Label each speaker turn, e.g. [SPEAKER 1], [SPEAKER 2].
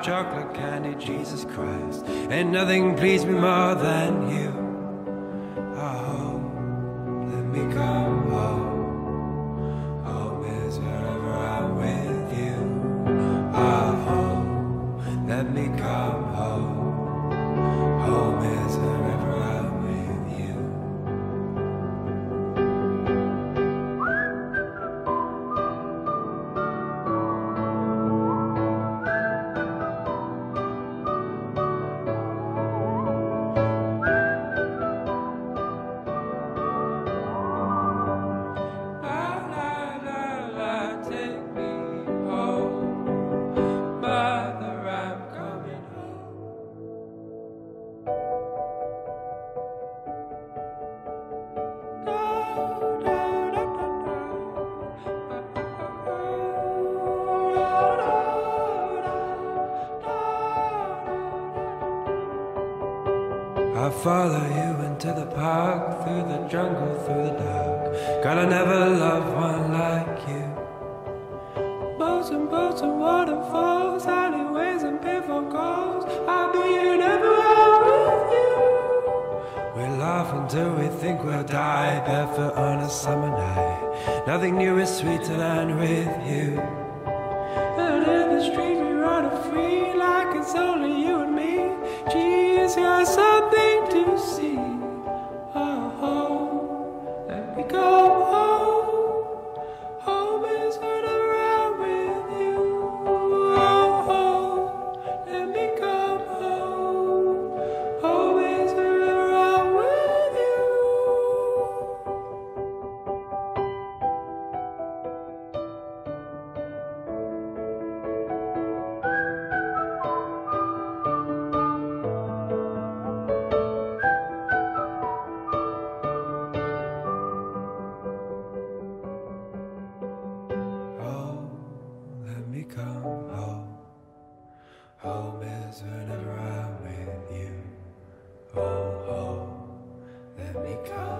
[SPEAKER 1] chocolate candy, Jesus Christ. Ain't nothing pleased me more than you. Oh, let me come home. Home is wherever I'm with you. Oh, let me come home. Home is wherever I'm with you. I'll follow you into the park, through the jungle, through the dark. God, I never loved one like you. Boats and waterfalls, alleyways and pitfall calls. I'll be here everywhere with you. We laugh until we think we'll die, barefoot on a summer night. Nothing new is sweeter than with you. And in the street we run free, like it's only you and me. Geez, got something to see. Oh, let me go home. Home is whenever I'm with you. Oh, let me come home. Home is whenever I'm with you. Come home. Home is whenever I'm with you. Oh, home, let me come.